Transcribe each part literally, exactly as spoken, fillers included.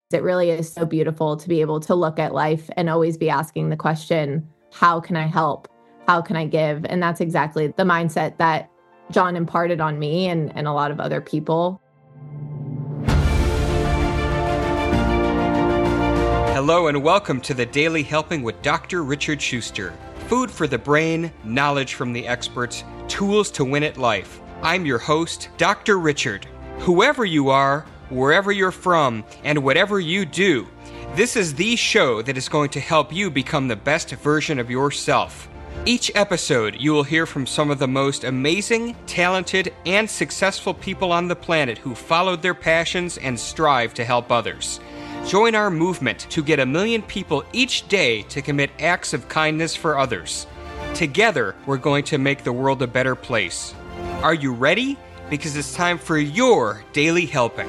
It really is so beautiful to be able to look at life and always be asking the question, how can I help? How can I give? And that's exactly the mindset that John imparted on me and, and a lot of other people. Hello and welcome to the Daily Helping with Doctor Richard Schuster. Food for the brain, knowledge from the experts, tools to win at life. I'm your host, Doctor Richard. Whoever you are, wherever you're from, and whatever you do, this is the show that is going to help you become the best version of yourself. Each episode, you will hear from some of the most amazing, talented, and successful people on the planet who followed their passions and strive to help others. Join our movement to get a million people each day to commit acts of kindness for others. Together, we're going to make the world a better place. Are you ready? Because it's time for your Daily Helping.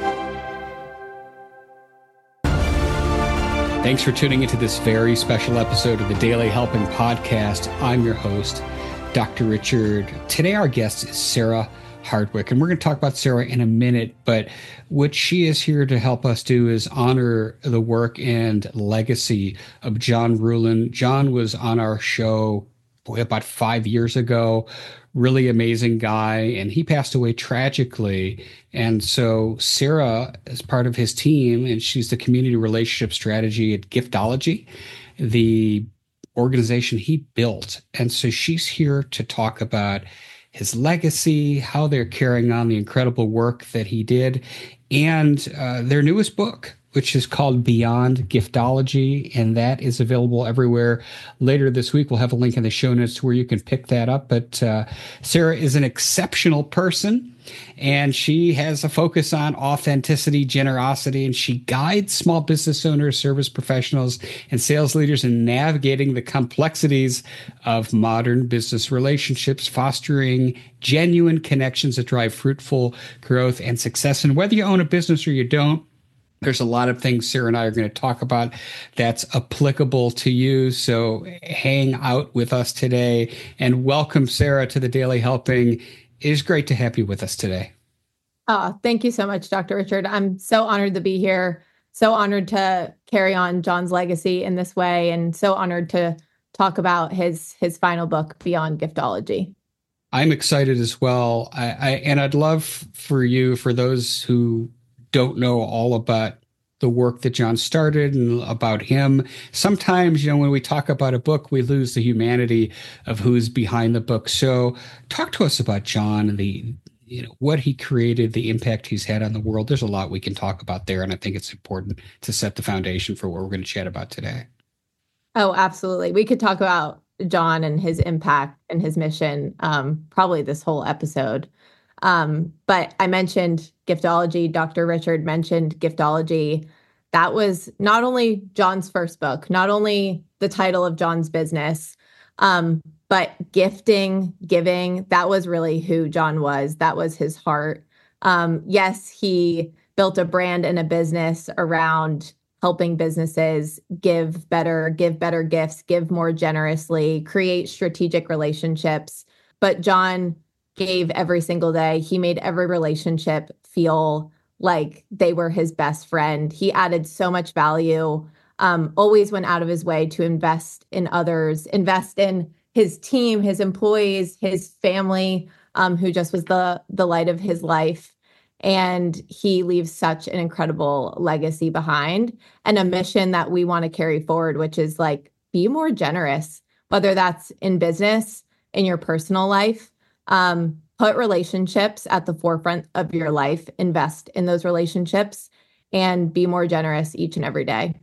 Thanks for tuning into this very special episode of the Daily Helping podcast. I'm your host, Doctor Richard. Today our guest is Sarah Hardwick, and we're going to talk about Sarah in a minute, but what she is here to help us do is honor the work and legacy of John Ruhlin. John was on our show boy, about five years ago. Really amazing guy, and he passed away tragically. And so Sarah is part of his team, and she's the community relationship strategy at Giftology, the organization he built. And so she's here to talk about his legacy, how they're carrying on the incredible work that he did, and uh, their newest book, which is called Beyond Giftology, and that is available everywhere. Later this week, we'll have a link in the show notes where you can pick that up. But uh, Sarah is an exceptional person, and she has a focus on authenticity, generosity, and she guides small business owners, service professionals, and sales leaders in navigating the complexities of modern business relationships, fostering genuine connections that drive fruitful growth and success. And whether you own a business or you don't, there's a lot of things Sarah and I are going to talk about that's applicable to you. So hang out with us today and welcome Sarah to the Daily Helping. It is great to have you with us today. Oh, thank you so much, Doctor Richard. I'm so honored to be here. So honored to carry on John's legacy in this way, and so honored to talk about his his final book, Beyond Giftology. I'm excited as well. I, I and I'd love for you, for those who don't know all about the work that John started and about him. Sometimes, you know, when we talk about a book, we lose the humanity of who's behind the book. So talk to us about John and the, you know, what he created, the impact he's had on the world. There's a lot we can talk about there, and I think it's important to set the foundation for what we're going to chat about today. Oh, absolutely. We could talk about John and his impact and his mission, um, probably this whole episode. Um, but I mentioned Giftology. Doctor Richard mentioned Giftology. That was not only John's first book, not only the title of John's business, um, but gifting, giving. That was really who John was. That was his heart. Um, yes, he built a brand and a business around helping businesses give better, give better gifts, give more generously, create strategic relationships. But John gave every single day. He made every relationship feel like they were his best friend. He added so much value, um, always went out of his way to invest in others, invest in his team, his employees, his family, um, who just was the, the light of his life. And he leaves such an incredible legacy behind, and a mission that we want to carry forward, which is like, be more generous, whether that's in business, in your personal life. Um, put relationships at the forefront of your life, invest in those relationships, and be more generous each and every day.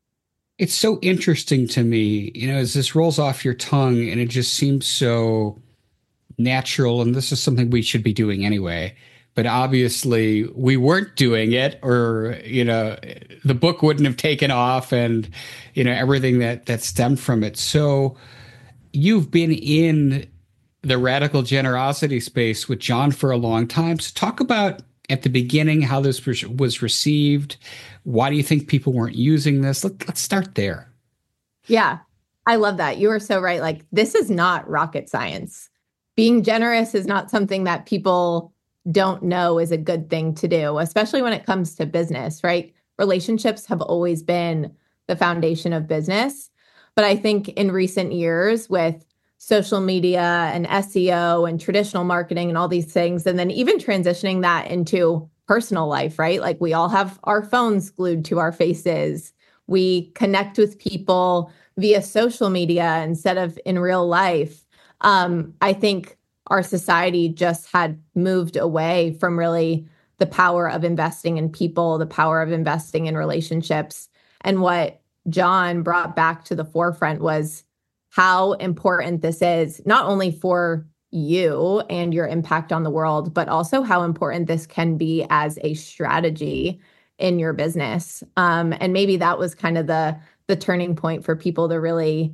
It's so interesting to me, you know, as this rolls off your tongue, and it just seems so natural. And this is something we should be doing anyway. But obviously we weren't doing it, or, you know, the book wouldn't have taken off, and, you know, everything that, that stemmed from it. So you've been in the radical generosity space with John for a long time. So talk about at the beginning how this was received. Why do you think people weren't using this? Let, let's start there. Yeah, I love that. You are so right. Like, this is not rocket science. Being generous is not something that people don't know is a good thing to do, especially when it comes to business, right? relationships have always been the foundation of business. But I think in recent years with social media and S E O and traditional marketing and all these things, and then even transitioning that into personal life, right? Like we all have our phones glued to our faces. We connect with people via social media instead of in real life. Um, I think our society just had moved away from really the power of investing in people, the power of investing in relationships. And what John brought back to the forefront was how important this is, not only for you and your impact on the world, but also how important this can be as a strategy in your business. Um, and maybe that was kind of the the turning point for people to really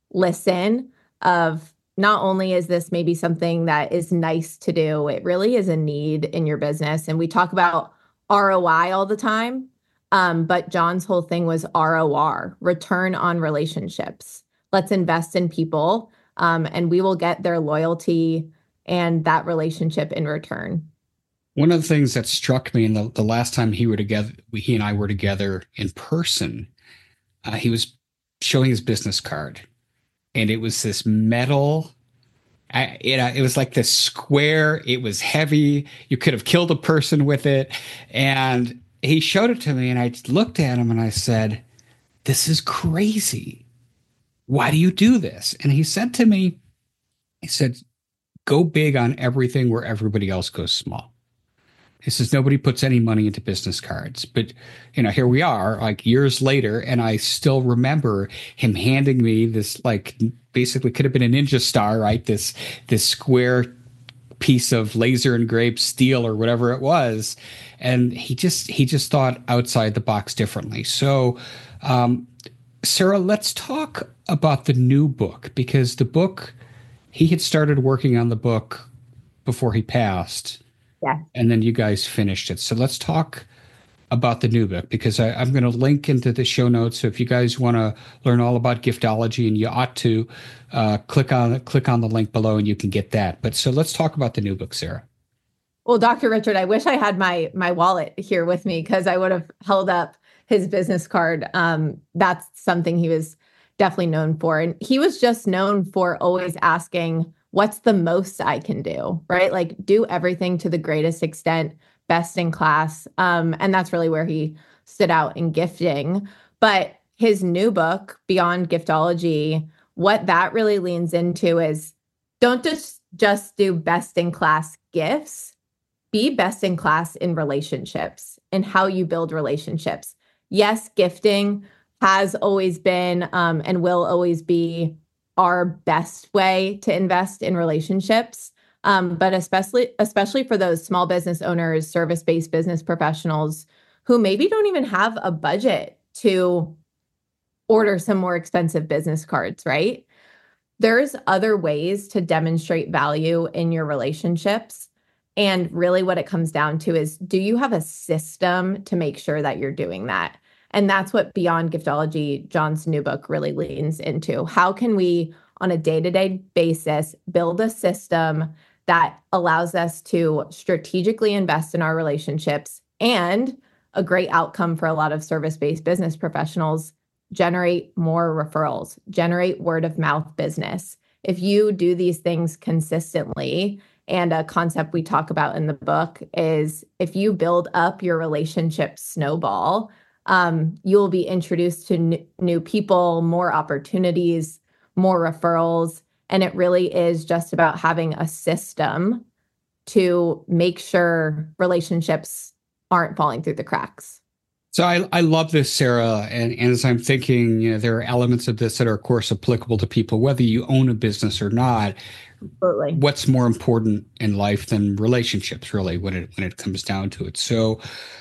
listen of not only is this maybe something that is nice to do, it really is a need in your business. And we talk about R O I all the time, um, but John's whole thing was R O R, return on relationships. Let's invest in people, um, and we will get their loyalty and that relationship in return. One of the things that struck me in the, the last time he were together, he and I were together in person, uh, he was showing his business card, and it was this metal. I, you know, it was like this square. It was heavy. You could have killed a person with it. And he showed it to me, and I looked at him and I said, "This is crazy. Why do you do this?" And he said to me, he said, "Go big on everything where everybody else goes small." He says, nobody puts any money into business cards. But, you know, here we are like years later, and I still remember him handing me this, like, basically could have been a Ninja Star, right? This, this square piece of laser engraved steel or whatever it was. And he just, he just thought outside the box differently. So, um, Sarah, let's talk about the new book, because the book, he had started working on the book before he passed. Yeah. And then you guys finished it. So let's talk about the new book, because I, I'm going to link into the show notes. So if you guys want to learn all about giftology, and you ought to, uh, click on click on the link below and you can get that. But so let's talk about the new book, Sarah. Well, Doctor Richard, I wish I had my my wallet here with me, because I would have held up his business card. Um, that's something he was definitely known for. And he was just known for always asking, what's the most I can do, right? Like do everything to the greatest extent, best in class. Um, and that's really where he stood out in gifting. But his new book, Beyond Giftology, what that really leans into is don't just, just do best in class gifts, be best in class in relationships and how you build relationships. Yes, gifting has always been um, and will always be our best way to invest in relationships. Um, but especially, especially for those small business owners, service-based business professionals who maybe don't even have a budget to order some more expensive business cards, right? There's other ways to demonstrate value in your relationships. And really what it comes down to is, do you have a system to make sure that you're doing that? And that's what Beyond Giftology, John's new book, really leans into. How can we, on a day-to-day basis, build a system that allows us to strategically invest in our relationships, and a great outcome for a lot of service-based business professionals, generate more referrals, generate word-of-mouth business. If you do these things consistently, and a concept we talk about in the book is if you build up your relationship snowball, Um, you'll be introduced to n- new people, more opportunities, more referrals. And it really is just about having a system to make sure relationships aren't falling through the cracks. So I, I love this, Sarah. And, and as I'm thinking, you know, there are elements of this that are, of course, applicable to people, whether you own a business or not. Absolutely. What's more important in life than relationships, really, when it when it comes down to it? So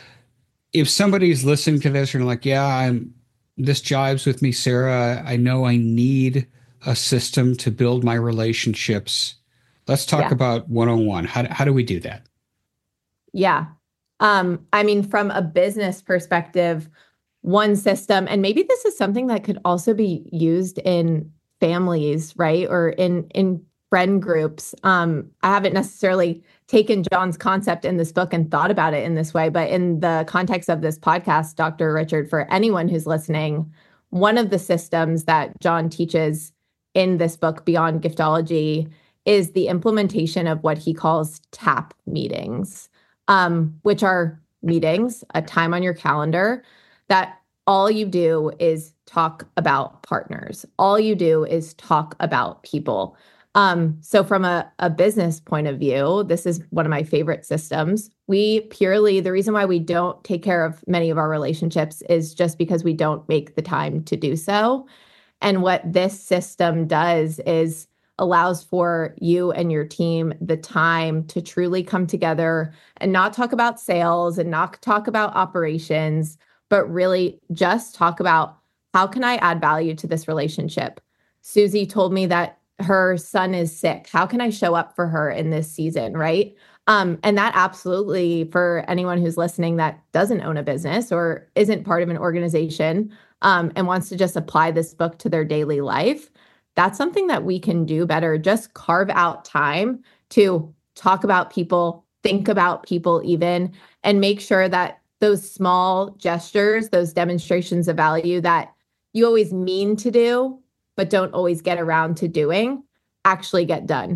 if somebody's listening to this and like, yeah, I'm this jives with me, Sarah, I know I need a system to build my relationships. Let's talk Yeah. about one oh one. How, how do we do that? Yeah. Um, I mean, from a business perspective, one system, and maybe this is something that could also be used in families, right? Or in, in friend groups. Um, I haven't necessarily taken John's concept in this book and thought about it in this way. But in the context of this podcast, Doctor Richard, for anyone who's listening, one of the systems that John teaches in this book, Beyond Giftology, is the implementation of what he calls TAP meetings, um, which are meetings, a time on your calendar that all you do is talk about partners. All you do is talk about people. Um, so from a, a business point of view, this is one of my favorite systems. We purely, the reason why we don't take care of many of our relationships is just because we don't make the time to do so. And what this system does is allows for you and your team the time to truly come together and not talk about sales and not talk about operations, but really just talk about how can I add value to this relationship? Susie told me that her son is sick. How can I show up for her in this season, right? Um, and that absolutely, for anyone who's listening that doesn't own a business or isn't part of an organization um, and wants to just apply this book to their daily life, that's something that we can do better. Just carve out time to talk about people, think about people even, and make sure that those small gestures, those demonstrations of value that you always mean to do, but don't always get around to doing, actually get done.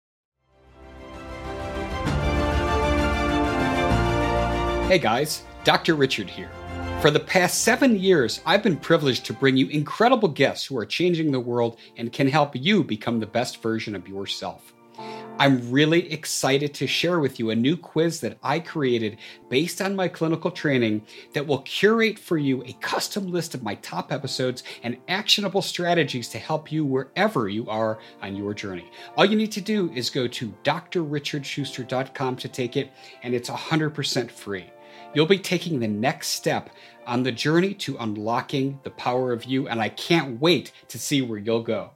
Hey guys, Doctor Richard here. For the past seven years, I've been privileged to bring you incredible guests who are changing the world and can help you become the best version of yourself. I'm really excited to share with you a new quiz that I created based on my clinical training that will curate for you a custom list of my top episodes and actionable strategies to help you wherever you are on your journey. All you need to do is go to d r richard schuster dot com to take it, and it's one hundred percent free. You'll be taking the next step on the journey to unlocking the power of you, and I can't wait to see where you'll go.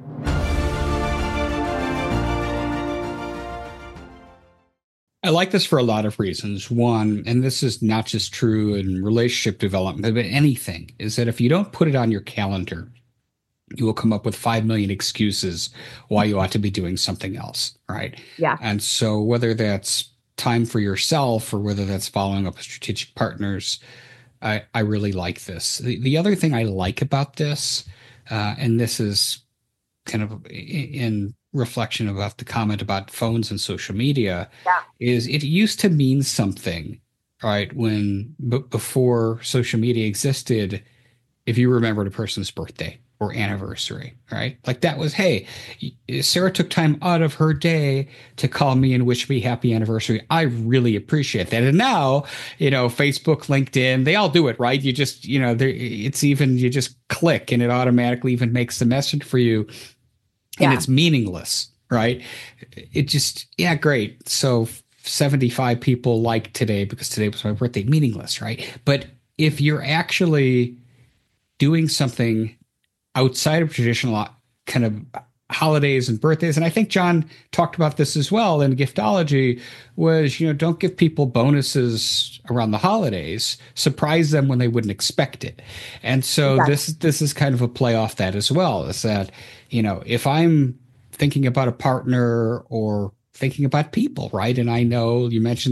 I like this for a lot of reasons. One, and this is not just true in relationship development, but anything, is that if you don't put it on your calendar, you will come up with five million excuses why you ought to be doing something else, right? Yeah. And so whether that's time for yourself or whether that's following up with strategic partners, I, I really like this. The, the other thing I like about this, uh, and this is kind of in reflection about the comment about phones and social media, yeah. is it used to mean something, right? When b- before social media existed, if you remembered a person's birthday or anniversary, right? Like that was, hey, Sarah took time out of her day to call me and wish me happy anniversary. I really appreciate that. And now, you know, Facebook, LinkedIn, they all do it, right? You just, you know, it's even, you just click and it automatically even makes the message for you. And yeah. It's meaningless, right? It just, yeah, great. So seventy-five people liked today because today was my birthday. Meaningless, right? But if you're actually doing something outside of traditional kind of holidays and birthdays, and I think John talked about this as well in Giftology, was, you know, don't give people bonuses around the holidays. Surprise them when they wouldn't expect it. And so exactly. this this is kind of a play off that as well, is that, you know, if I'm thinking about a partner or thinking about people, right? And I know you mentioned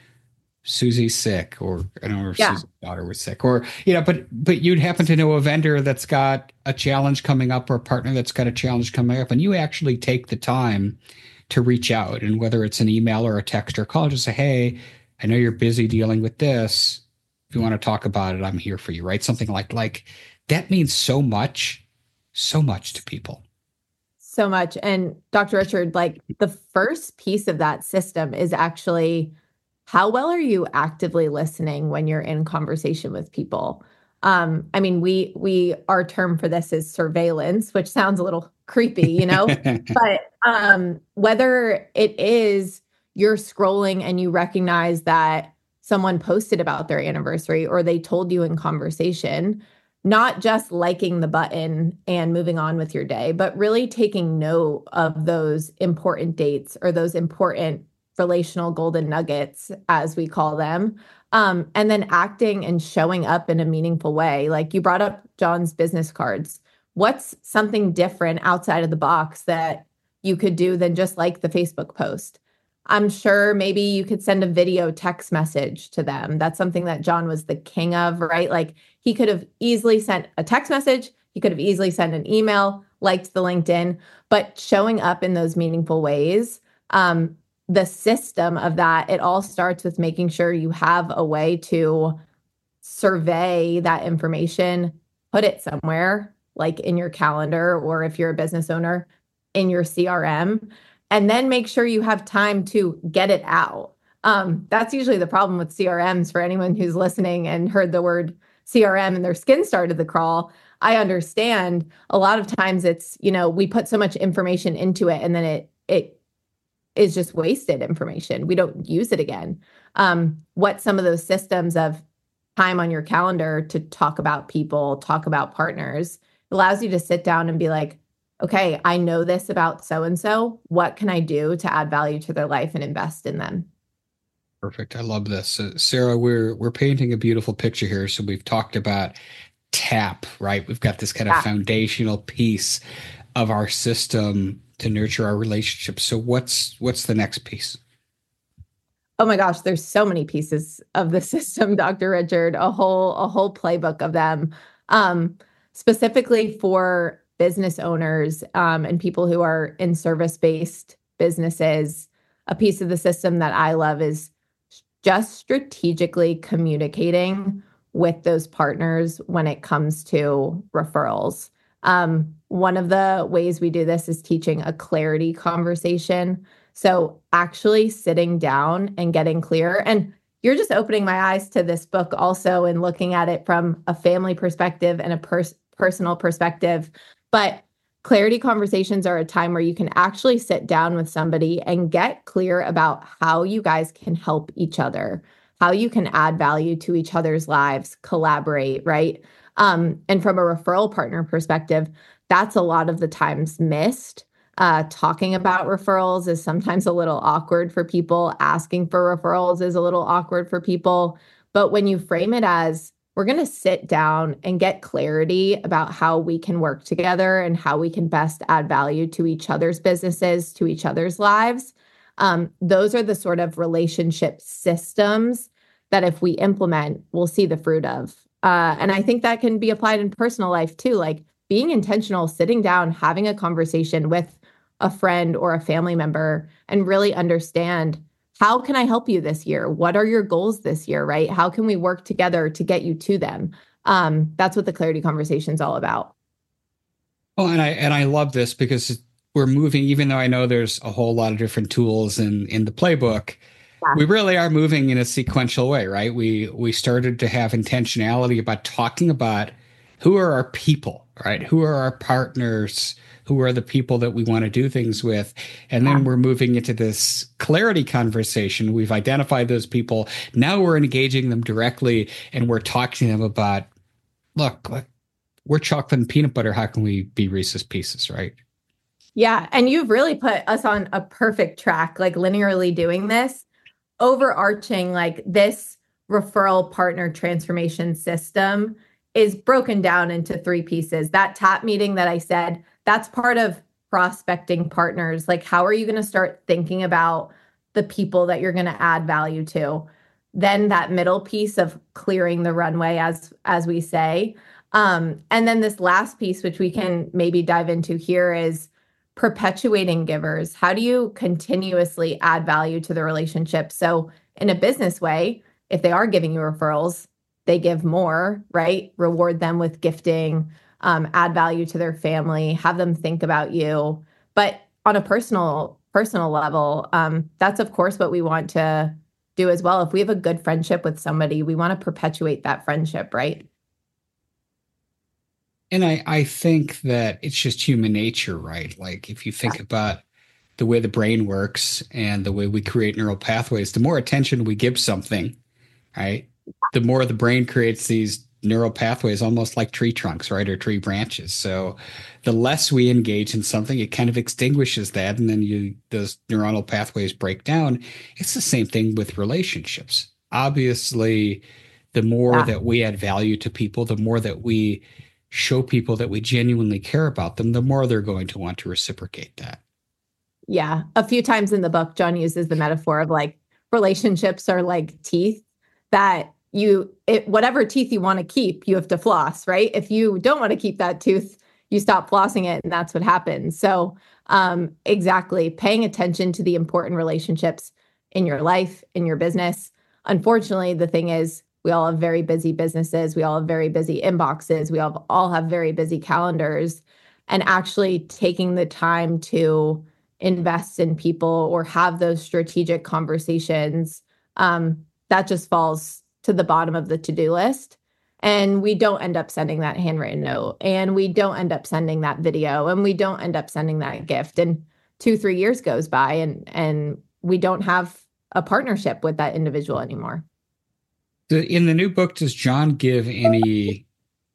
Susie's sick, or I don't know if yeah. Susie's daughter was sick, or, you know, but but you'd happen to know a vendor that's got a challenge coming up or a partner that's got a challenge coming up, and you actually take the time to reach out, and whether it's an email or a text or call, just say, hey, I know you're busy dealing with this. If you want to talk about it, I'm here for you, right? Something like like that means so much, so much to people. So much. And Doctor Richard, like the first piece of that system is actually, how well are you actively listening when you're in conversation with people? Um, I mean, we we our term for this is surveillance, which sounds a little creepy, you know, but um, whether it is you're scrolling and you recognize that someone posted about their anniversary or they told you in conversation, not just liking the button and moving on with your day, but really taking note of those important dates or those important relational golden nuggets, as we call them, um, and then acting and showing up in a meaningful way. Like you brought up John's business cards. What's something different outside of the box that you could do than just like the Facebook post? I'm sure maybe you could send a video text message to them. That's something that John was the king of, right? Like he could have easily sent a text message. He could have easily sent an email, liked the LinkedIn, but showing up in those meaningful ways, um, the system of that, it all starts with making sure you have a way to survey that information, put it somewhere, like in your calendar, or if you're a business owner, in your C R M, and then make sure you have time to get it out. Um, that's usually the problem with C R Ms for anyone who's listening and heard the word C R M and their skin started to crawl. I understand a lot of times it's, you know, we put so much information into it and then it, it is just wasted information. We don't use it again. Um, what some of those systems of time on your calendar to talk about people, talk about partners, allows you to sit down and be like, okay, I know this about so-and-so. What can I do to add value to their life and invest in them? Perfect. I love this. Uh, Sarah, we're we're painting a beautiful picture here. So we've talked about TAP, right? We've got this kind of yeah. foundational piece of our system to nurture our relationships. So what's what's the next piece? Oh my gosh, there's so many pieces of the system, Doctor Richard, a whole a whole playbook of them. Um, specifically for business owners um, and people who are in service-based businesses, a piece of the system that I love is just strategically communicating with those partners when it comes to referrals. Um, one of the ways we do this is teaching a clarity conversation. So actually sitting down and getting clear. And you're just opening my eyes to this book also and looking at it from a family perspective and a pers- personal perspective. But clarity conversations are a time where you can actually sit down with somebody and get clear about how you guys can help each other, how you can add value to each other's lives, collaborate, right? Um, and from a referral partner perspective, that's a lot of the times missed. Uh, talking about referrals is sometimes a little awkward for people. Asking for referrals is a little awkward for people. But when you frame it as, we're going to sit down and get clarity about how we can work together and how we can best add value to each other's businesses, to each other's lives. Um, those are the sort of relationship systems that if we implement, we'll see the fruit of. Uh, and I think that can be applied in personal life too, like being intentional, sitting down, having a conversation with a friend or a family member and really understand, how can I help you this year? What are your goals this year, right? How can we work together to get you to them? Um, that's what the clarity conversation is all about. Oh, and I and I love this because we're moving, even though I know there's a whole lot of different tools in, in the playbook, yeah. we really are moving in a sequential way, right? We we started to have intentionality about talking about who are our people, right? Who are our partners? Who are the people that we want to do things with? And then we're moving into this clarity conversation. We've identified those people. Now we're engaging them directly and we're talking to them about, look, look, we're chocolate and peanut butter. How can we be Reese's Pieces, right? Yeah. And you've really put us on a perfect track, like linearly doing this, overarching like this referral partner transformation system is broken down into three pieces. That TAP meeting that I said, that's part of prospecting partners. Like, how are you going to start thinking about the people that you're going to add value to? Then that middle piece of clearing the runway, as as we say. Um, and then this last piece, which we can maybe dive into here, is perpetuating givers. How do you continuously add value to the relationship? So in a business way, if they are giving you referrals, they give more, right? Reward them with gifting. Um, add value to their family, have them think about you. But on a personal personal level, um, that's of course what we want to do as well. If we have a good friendship with somebody, we want to perpetuate that friendship, right? And I, I think that it's just human nature, right? Like if you think about the way the brain works and the way we create neural pathways, the more attention we give something, right? The more the brain creates these neural pathways, almost like tree trunks, right? Or tree branches. So the less we engage in something, it kind of extinguishes that. And then you, those neuronal pathways break down. It's the same thing with relationships. Obviously, the more yeah. that we add value to people, the more that we show people that we genuinely care about them, the more they're going to want to reciprocate that. Yeah. A few times in the book, John uses the metaphor of like relationships are like teeth that you, it, whatever teeth you want to keep, you have to floss, right? If you don't want to keep that tooth, you stop flossing it, and that's what happens. So, um, exactly, paying attention to the important relationships in your life, in your business. Unfortunately, the thing is, we all have very busy businesses. We all have very busy inboxes. We all, all have very busy calendars. And actually taking the time to invest in people or have those strategic conversations, um, that just falls to the bottom of the to-do list. And we don't end up sending that handwritten note, and we don't end up sending that video, and we don't end up sending that gift. And two, three years goes by, and and we don't have a partnership with that individual anymore. The, in the new book, does John give any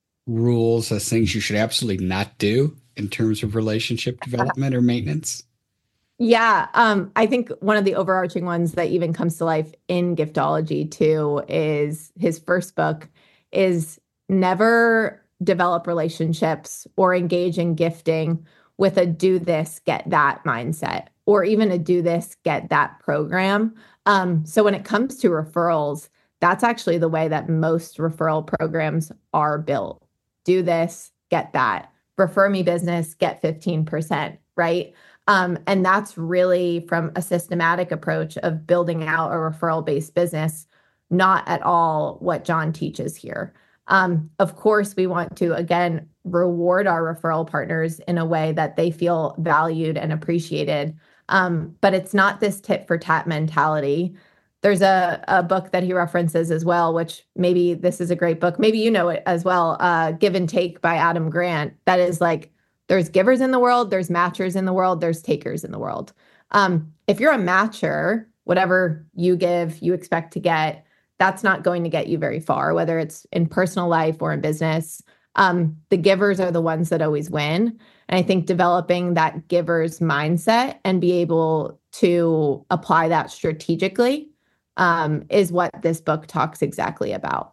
rules as things you should absolutely not do in terms of relationship development or maintenance? Yeah, um, I think one of the overarching ones that even comes to life in Giftology too is his first book is never develop relationships or engage in gifting with a do this, get that mindset, or even a do this, get that program. Um, so when it comes to referrals, that's actually the way that most referral programs are built. Do this, get that. Refer me business, get fifteen percent, right? Um, and that's really from a systematic approach of building out a referral-based business, not at all what John teaches here. Um, of course, we want to, again, reward our referral partners in a way that they feel valued and appreciated. Um, but it's not this tit for tat mentality. There's a, a book that he references as well, which maybe this is a great book. Maybe you know it as well, uh, Give and Take by Adam Grant. That is like, there's givers in the world, there's matchers in the world, there's takers in the world. Um, if you're a matcher, whatever you give, you expect to get, that's not going to get you very far, whether it's in personal life or in business. Um, the givers are the ones that always win. And I think developing that giver's mindset and be able to apply that strategically um, is what this book talks exactly about.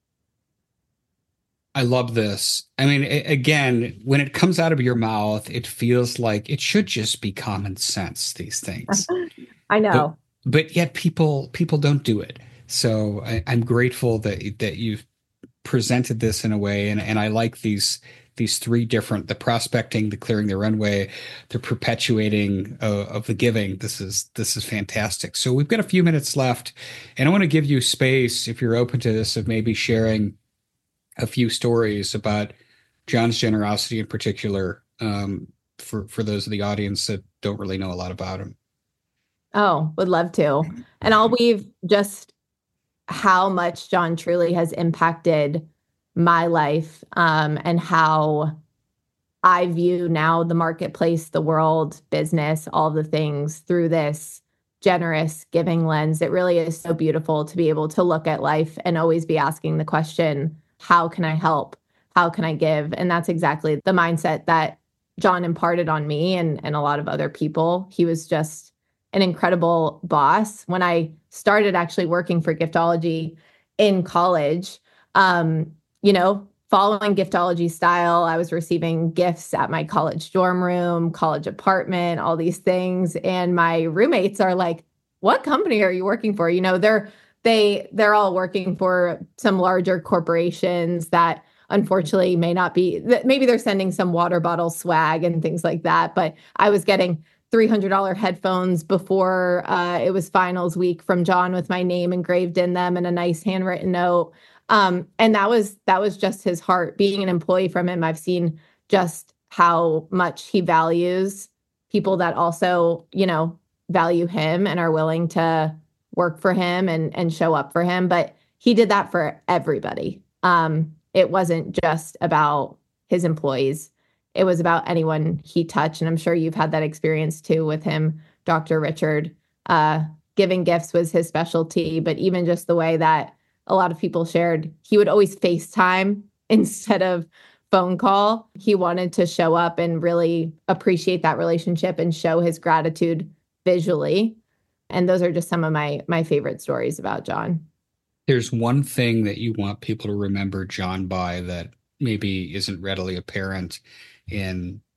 I love this. I mean, it, again, when it comes out of your mouth, it feels like it should just be common sense, these things. I know. But, but yet people people don't do it. So I, I'm grateful that that you've presented this in a way. And, and I like these these three different, the prospecting, the clearing the runway, the perpetuating uh, of the giving. This is this is fantastic. So we've got a few minutes left, and I want to give you space, if you're open to this, of maybe sharing a few stories about John's generosity in particular, um, for, for those of the audience that don't really know a lot about him. Oh, would love to. And I'll weave just how much John truly has impacted my life, um, and how I view now the marketplace, the world, business, all the things through this generous giving lens. It really is so beautiful to be able to look at life and always be asking the question, how can I help? How can I give? And that's exactly the mindset that John imparted on me and, and a lot of other people. He was just an incredible boss. When I started actually working for Giftology in college, um, you know, following Giftology style, I was receiving gifts at my college dorm room, college apartment, all these things. And my roommates are like, what company are you working for? You know, they're They they're all working for some larger corporations that unfortunately may not be, maybe they're sending some water bottle swag and things like that. But I was getting three hundred dollars headphones before uh, it was finals week from John with my name engraved in them and a nice handwritten note. Um, and that was that was just his heart. Being an employee from him, I've seen just how much he values people that also, you know, value him and are willing to work for him and, and show up for him. But he did that for everybody. Um, it wasn't just about his employees. It was about anyone he touched. And I'm sure you've had that experience too with him, Doctor Richard. Uh, giving gifts was his specialty, but even just the way that a lot of people shared, he would always FaceTime instead of phone call. He wanted to show up and really appreciate that relationship and show his gratitude visually. And those are just some of my my favorite stories about John. There's one thing that you want people to remember John by that maybe isn't readily apparent in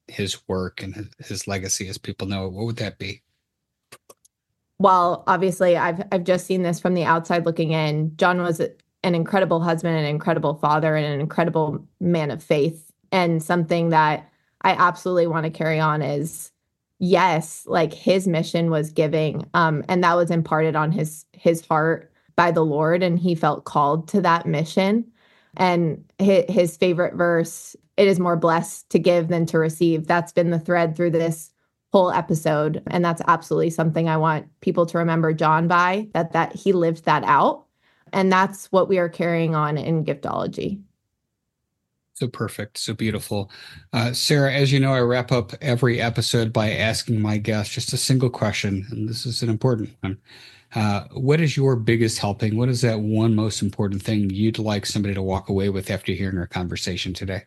his work and his, his legacy as people know it, what would that be? Well, obviously, I've I've just seen this from the outside looking in. John was an incredible husband, an incredible father, and an incredible man of faith. And something that I absolutely want to carry on is, yes, like his mission was giving, um, and that was imparted on his his heart by the Lord, and he felt called to that mission. And his, his favorite verse, "It is more blessed to give than to receive." That's been the thread through this whole episode, and that's absolutely something I want people to remember John by, that that he lived that out, and that's what we are carrying on in Giftology. So perfect, so beautiful. Uh, Sarah, as you know, I wrap up every episode by asking my guests just a single question, and this is an important one. Uh, what is your biggest helping? What is that one most important thing you'd like somebody to walk away with after hearing our conversation today?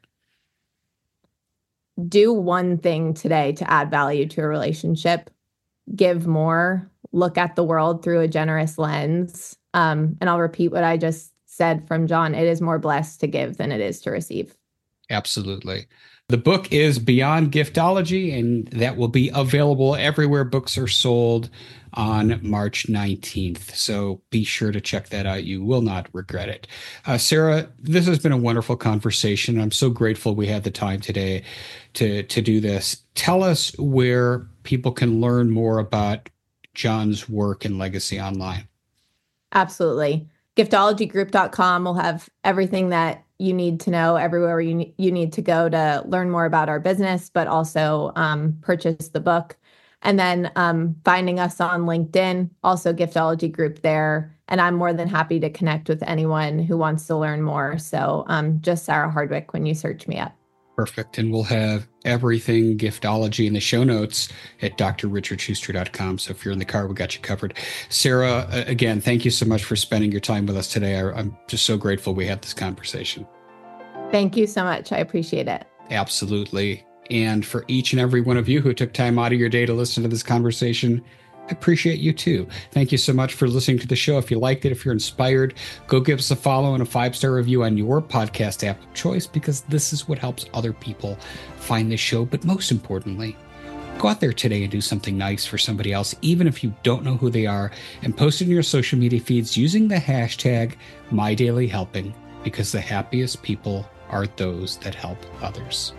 Do one thing today to add value to a relationship. Give more. Look at the world through a generous lens. Um, and I'll repeat what I just said from John. It is more blessed to give than it is to receive. Absolutely. The book is Beyond Giftology, and that will be available everywhere books are sold on March nineteenth. So be sure to check that out. You will not regret it. Uh, Sarah, this has been a wonderful conversation. I'm so grateful we had the time today to, to do this. Tell us where people can learn more about John's work and legacy online. Absolutely. giftology group dot com will have everything that you need to know, everywhere you, you need to go to learn more about our business, but also um, purchase the book. And then um, finding us on LinkedIn, also Giftology Group there. And I'm more than happy to connect with anyone who wants to learn more. So um, just Sarah Hardwick when you search me up. Perfect. And we'll have everything Giftology in the show notes at d r richard schuster dot com. So if you're in the car, we got you covered. Sarah, again, thank you so much for spending your time with us today. I, I'm just so grateful we had this conversation. Thank you so much. I appreciate it. Absolutely. And for each and every one of you who took time out of your day to listen to this conversation, I appreciate you too. Thank you so much for listening to the show. If you liked it, if you're inspired, go give us a follow and a five-star review on your podcast app of choice, because this is what helps other people find this show. But most importantly, go out there today and do something nice for somebody else, even if you don't know who they are, and post it in your social media feeds using the hashtag MyDailyHelping, because the happiest people are those that help others.